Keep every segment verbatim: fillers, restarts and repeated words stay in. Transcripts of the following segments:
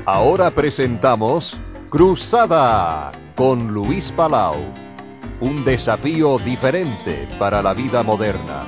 Ahora presentamos Cruzada con Luis Palau. Un desafío diferente para la vida moderna.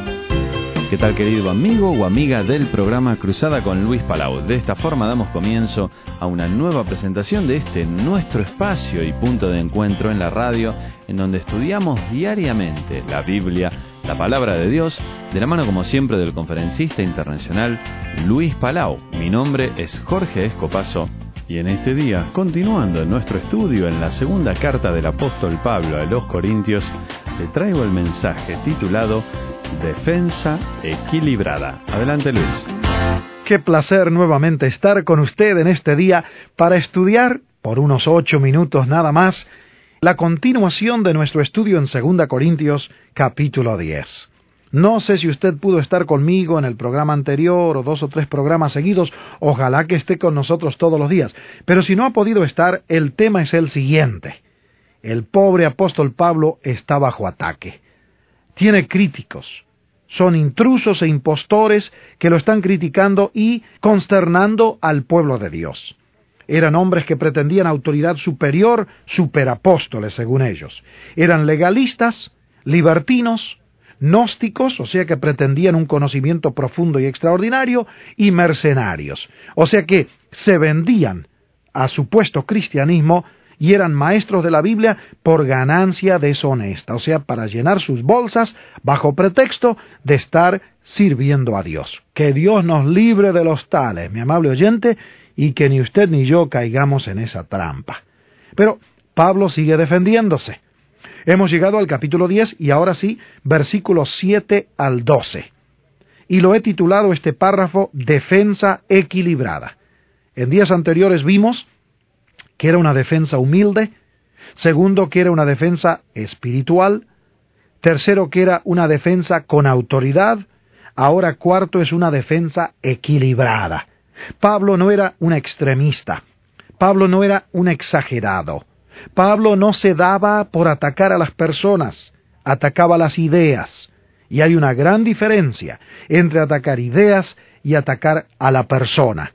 ¿Qué tal, querido amigo o amiga del programa Cruzada con Luis Palau? De esta forma damos comienzo a una nueva presentación de este nuestro espacio y punto de encuentro en la radio, en donde estudiamos diariamente la Biblia, la Palabra de Dios, de la mano como siempre del conferencista internacional Luis Palau. Mi nombre es Jorge Escopazo y en este día, continuando en nuestro estudio en la segunda carta del apóstol Pablo a los Corintios, le traigo el mensaje titulado Defensa Equilibrada. Adelante, Luis. Qué placer nuevamente estar con usted en este día para estudiar, por unos ocho minutos nada más, la continuación de nuestro estudio en segunda Corintios, capítulo diez. No sé si usted pudo estar conmigo en el programa anterior o dos o tres programas seguidos, ojalá que esté con nosotros todos los días, pero si no ha podido estar, el tema es el siguiente. El pobre apóstol Pablo está bajo ataque. Tiene críticos. Son intrusos e impostores que lo están criticando y consternando al pueblo de Dios. Eran hombres que pretendían autoridad superior, superapóstoles según ellos. Eran legalistas, libertinos, gnósticos, o sea que pretendían un conocimiento profundo y extraordinario, y mercenarios, o sea que se vendían a supuesto cristianismo y eran maestros de la Biblia por ganancia deshonesta, o sea, para llenar sus bolsas bajo pretexto de estar sirviendo a Dios. Que Dios nos libre de los tales, mi amable oyente, y que ni usted ni yo caigamos en esa trampa. Pero Pablo sigue defendiéndose. Hemos llegado al capítulo diez y ahora sí, versículos siete al doce. Y lo he titulado este párrafo Defensa Equilibrada. En días anteriores vimos que era una defensa humilde, segundo, que era una defensa espiritual, tercero, que era una defensa con autoridad, ahora cuarto, es una defensa equilibrada. Pablo no era un extremista, Pablo no era un exagerado, Pablo no se daba por atacar a las personas, atacaba las ideas, y hay una gran diferencia entre atacar ideas y atacar a la persona.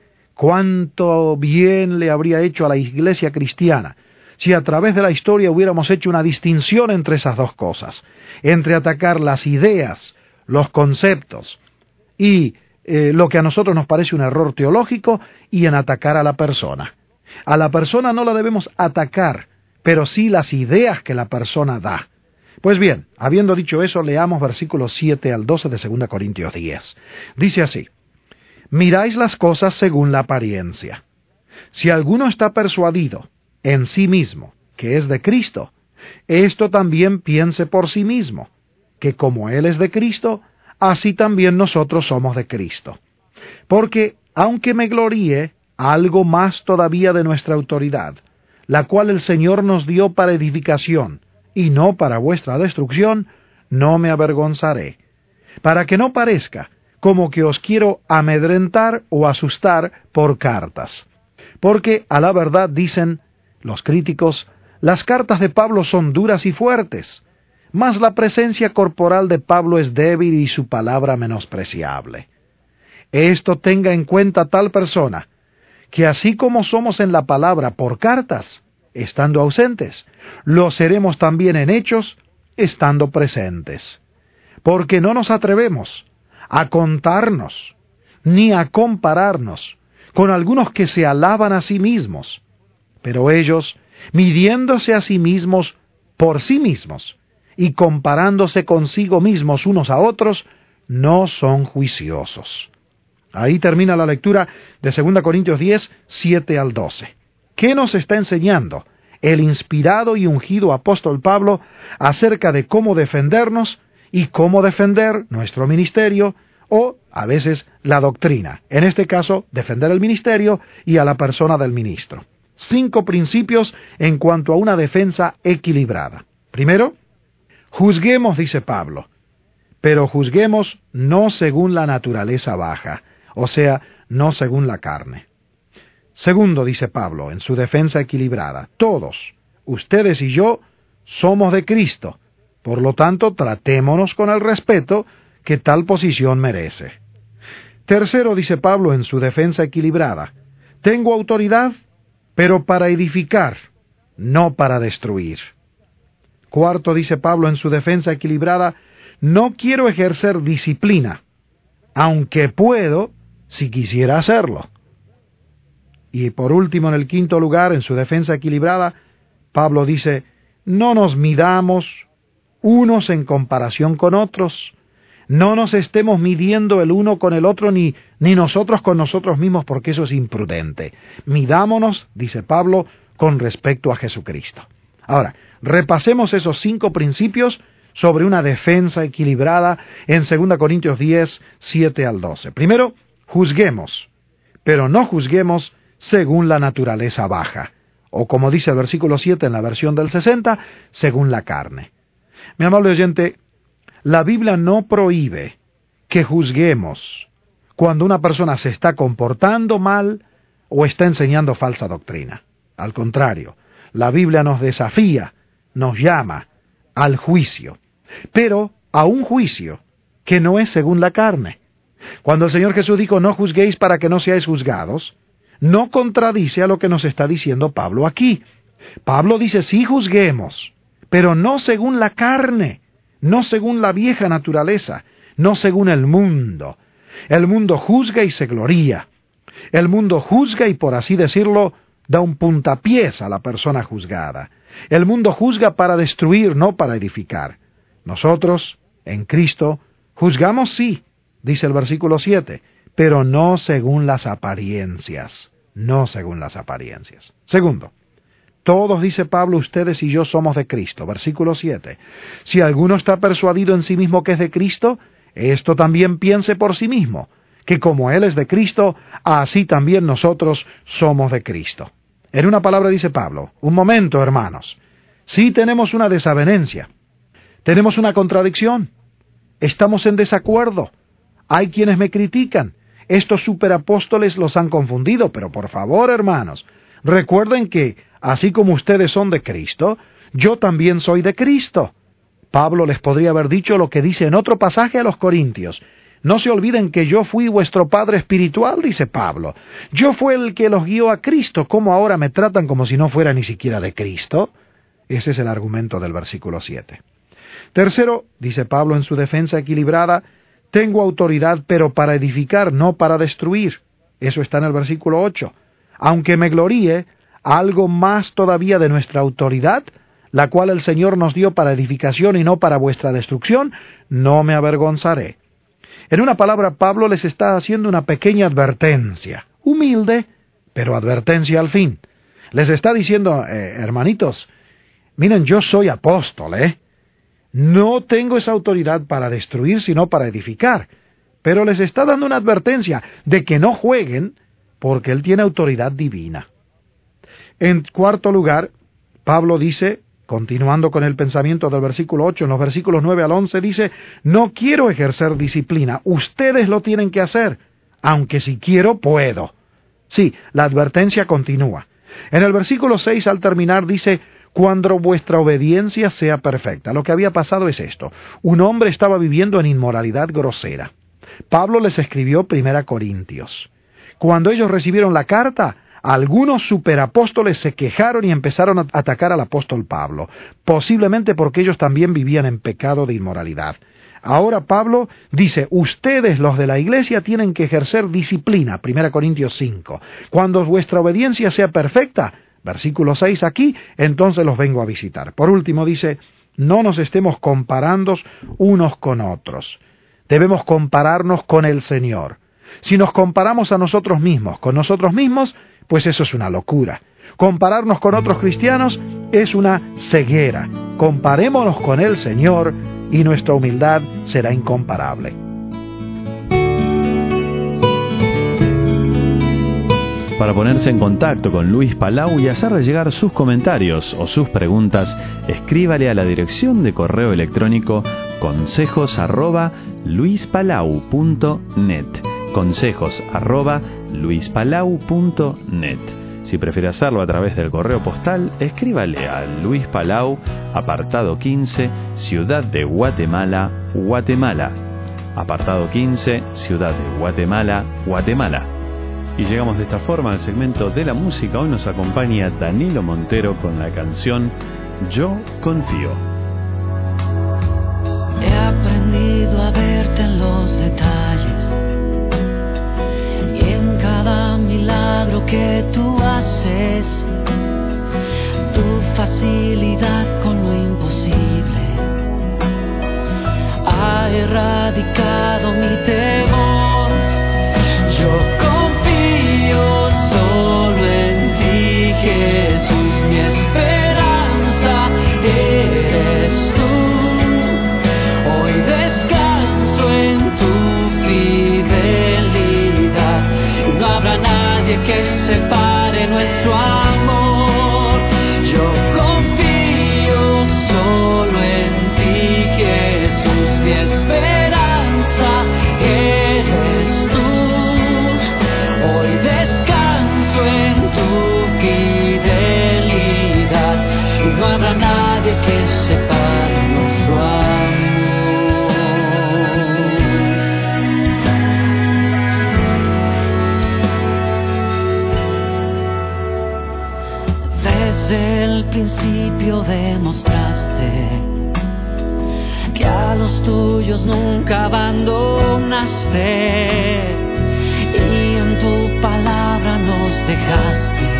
Cuánto bien le habría hecho a la iglesia cristiana si a través de la historia hubiéramos hecho una distinción entre esas dos cosas, entre atacar las ideas, los conceptos y eh, lo que a nosotros nos parece un error teológico, y en atacar a la persona. A la persona no la debemos atacar, pero sí las ideas que la persona da. Pues bien, habiendo dicho eso, leamos versículos siete al doce de segunda Corintios diez. Dice así: Miráis las cosas según la apariencia. Si alguno está persuadido en sí mismo que es de Cristo, esto también piense por sí mismo, que como Él es de Cristo, así también nosotros somos de Cristo. Porque, aunque me gloríe, algo más todavía de nuestra autoridad, la cual el Señor nos dio para edificación, y no para vuestra destrucción, no me avergonzaré, para que no parezca como que os quiero amedrentar o asustar por cartas. Porque, a la verdad, dicen los críticos, las cartas de Pablo son duras y fuertes, mas la presencia corporal de Pablo es débil y su palabra menospreciable. Esto tenga en cuenta tal persona, que así como somos en la palabra por cartas, estando ausentes, lo seremos también en hechos, estando presentes. Porque no nos atrevemos a contarnos, ni a compararnos con algunos que se alaban a sí mismos, pero ellos, midiéndose a sí mismos por sí mismos, y comparándose consigo mismos unos a otros, no son juiciosos. Ahí termina la lectura de segunda Corintios diez, siete al doce. ¿Qué nos está enseñando el inspirado y ungido apóstol Pablo acerca de cómo defendernos y cómo defender nuestro ministerio, o a veces la doctrina? En este caso, defender el ministerio y a la persona del ministro. Cinco principios en cuanto a una defensa equilibrada. Primero, juzguemos, dice Pablo, pero juzguemos no según la naturaleza baja, o sea, no según la carne. Segundo, dice Pablo, en su defensa equilibrada, todos, ustedes y yo, somos de Cristo, por lo tanto, tratémonos con el respeto que tal posición merece. Tercero, dice Pablo en su defensa equilibrada, Tengo autoridad, pero para edificar, no para destruir. Cuarto, dice Pablo en su defensa equilibrada, no quiero ejercer disciplina, aunque puedo si quisiera hacerlo. Y por último, en el quinto lugar, en su defensa equilibrada, Pablo dice, no nos midamos unos en comparación con otros, no nos estemos midiendo el uno con el otro, ni, ni nosotros con nosotros mismos, porque eso es imprudente. Midámonos, dice Pablo, con respecto a Jesucristo. Ahora, repasemos esos cinco principios sobre una defensa equilibrada en segunda Corintios diez, siete al doce. Primero, juzguemos, pero no juzguemos según la naturaleza baja, o como dice el versículo siete en la versión del sesenta, según la carne. Mi amable oyente, la Biblia no prohíbe que juzguemos cuando una persona se está comportando mal o está enseñando falsa doctrina. Al contrario, la Biblia nos desafía, nos llama al juicio, pero a un juicio que no es según la carne. Cuando el Señor Jesús dijo, no juzguéis para que no seáis juzgados, no contradice a lo que nos está diciendo Pablo aquí. Pablo dice, sí juzguemos, pero no según la carne, no según la vieja naturaleza, no según el mundo. El mundo juzga y se gloría. El mundo juzga y, por así decirlo, da un puntapiés a la persona juzgada. El mundo juzga para destruir, no para edificar. Nosotros, en Cristo, juzgamos sí, dice el versículo siete, pero no según las apariencias, no según las apariencias. Segundo, todos, dice Pablo, ustedes y yo somos de Cristo. Versículo siete. Si alguno está persuadido en sí mismo que es de Cristo, esto también piense por sí mismo, que como Él es de Cristo, así también nosotros somos de Cristo. En una palabra dice Pablo, un momento, hermanos, sí tenemos una desavenencia, tenemos una contradicción, estamos en desacuerdo, hay quienes me critican, estos superapóstoles los han confundido, pero por favor, hermanos, recuerden que, así como ustedes son de Cristo, yo también soy de Cristo. Pablo les podría haber dicho lo que dice en otro pasaje a los Corintios. No se olviden que yo fui vuestro padre espiritual, dice Pablo. Yo fui el que los guió a Cristo. ¿Cómo ahora me tratan como si no fuera ni siquiera de Cristo? Ese es el argumento del versículo siete. Tercero, dice Pablo en su defensa equilibrada, tengo autoridad, pero para edificar, no para destruir. Eso está en el versículo ocho. Aunque me gloríe, algo más todavía de nuestra autoridad, la cual el Señor nos dio para edificación y no para vuestra destrucción, no me avergonzaré. En una palabra, Pablo les está haciendo una pequeña advertencia, humilde, pero advertencia al fin. Les está diciendo, eh, hermanitos, miren, yo soy apóstol, ¿eh? No tengo esa autoridad para destruir, sino para edificar. Pero les está dando una advertencia de que no jueguen, porque Él tiene autoridad divina. En cuarto lugar, Pablo dice, continuando con el pensamiento del versículo ocho, en los versículos nueve al once, dice, no quiero ejercer disciplina, ustedes lo tienen que hacer, aunque si quiero, puedo. Sí, la advertencia continúa. En el versículo seis, al terminar, dice, cuando vuestra obediencia sea perfecta. Lo que había pasado es esto. Un hombre estaba viviendo en inmoralidad grosera. Pablo les escribió Primera Corintios. Cuando ellos recibieron la carta, algunos superapóstoles se quejaron y empezaron a atacar al apóstol Pablo, posiblemente porque ellos también vivían en pecado de inmoralidad. Ahora Pablo dice, ustedes los de la iglesia tienen que ejercer disciplina, Primera Corintios cinco. Cuando vuestra obediencia sea perfecta, versículo seis aquí, entonces los vengo a visitar. Por último dice, no nos estemos comparando unos con otros. Debemos compararnos con el Señor. Si nos comparamos a nosotros mismos, con nosotros mismos, pues eso es una locura. Compararnos con otros cristianos es una ceguera. Comparémonos con el Señor y nuestra humildad será incomparable. Para ponerse en contacto con Luis Palau y hacerle llegar sus comentarios o sus preguntas, escríbale a la dirección de correo electrónico consejos arroba luispalau punto net. consejos arroba luispalau punto net. Si prefiere hacerlo a través del correo postal, escríbale a Luis Palau, apartado quince, Ciudad de Guatemala, Guatemala. Apartado quince, Ciudad de Guatemala, Guatemala. Y llegamos de esta forma al segmento de la música. Hoy nos acompaña Danilo Montero con la canción Yo Confío. He aprendido a verte en los detalles y en cada milagro que tú haces. Tu facilidad con lo imposible ha erradicado mi temor. Yo confío solo en ti, Jesús, mi esperanza eres tú. Hoy descanso en tu fidelidad y no habrá nadie que separe nuestro amor. Yo confío solo en ti, Jesús, mi esperanza eres tú. Hoy descanso en tu fidelidad y no habrá nadie que separe nuestro amor. Desde el principio demostraste que a los tuyos nunca abandonaste y en tu palabra nos dejaste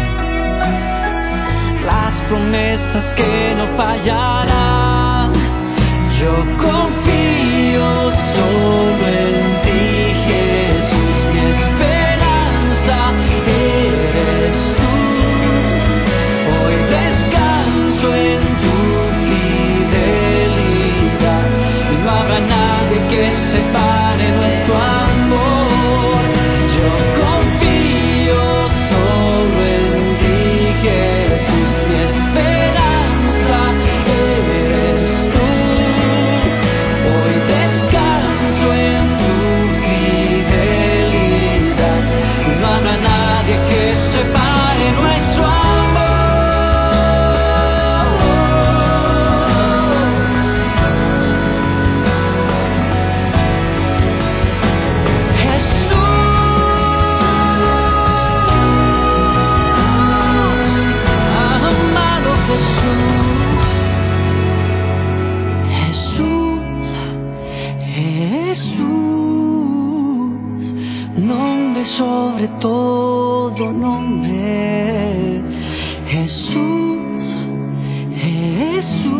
las promesas que no fallarán. Yo confío solo en ti, Jesús, mi esperanza eres tú. Hoy descanso en tu fidelidad y no habrá nadie que separe nuestro amor. Yo confío solo en ti, Jesús, mi esperanza eres tú. Hoy descanso en tu fidelidad y no habrá nadie que separe nuestro amor. Sobre todo nombre, Jesús, Jesús,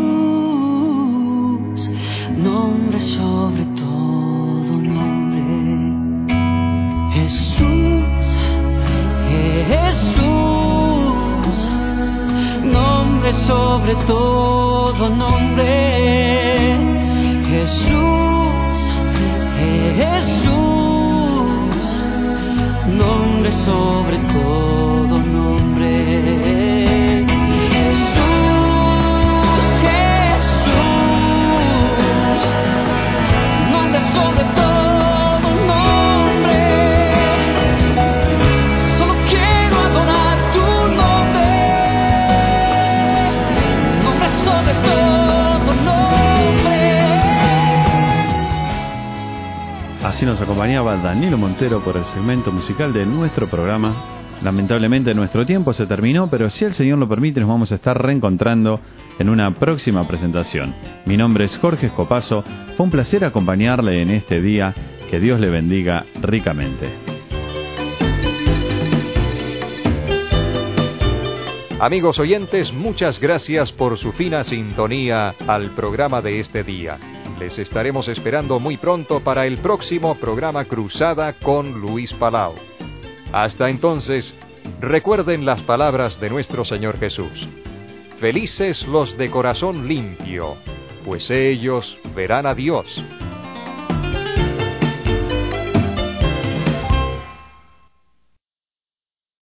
nombre sobre todo nombre, Jesús, Jesús, nombre sobre todo nombre, Jesús, Jesús, nombre sobre todo nombre. Jesús, Jesús, nombre sobre todo nombre. Solo quiero adorar tu nombre. Nombre sobre todo nombre. Así nos acompañaba Danilo Montero por el segmento musical de nuestro programa. Lamentablemente nuestro tiempo se terminó, pero si el Señor lo permite nos vamos a estar reencontrando en una próxima presentación. Mi nombre es Jorge Escopazo, fue un placer acompañarle en este día, que Dios le bendiga ricamente. Amigos oyentes, muchas gracias por su fina sintonía al programa de este día. Les estaremos esperando muy pronto para el próximo programa Cruzada con Luis Palau. Hasta entonces, recuerden las palabras de nuestro Señor Jesús. Felices los de corazón limpio, pues ellos verán a Dios.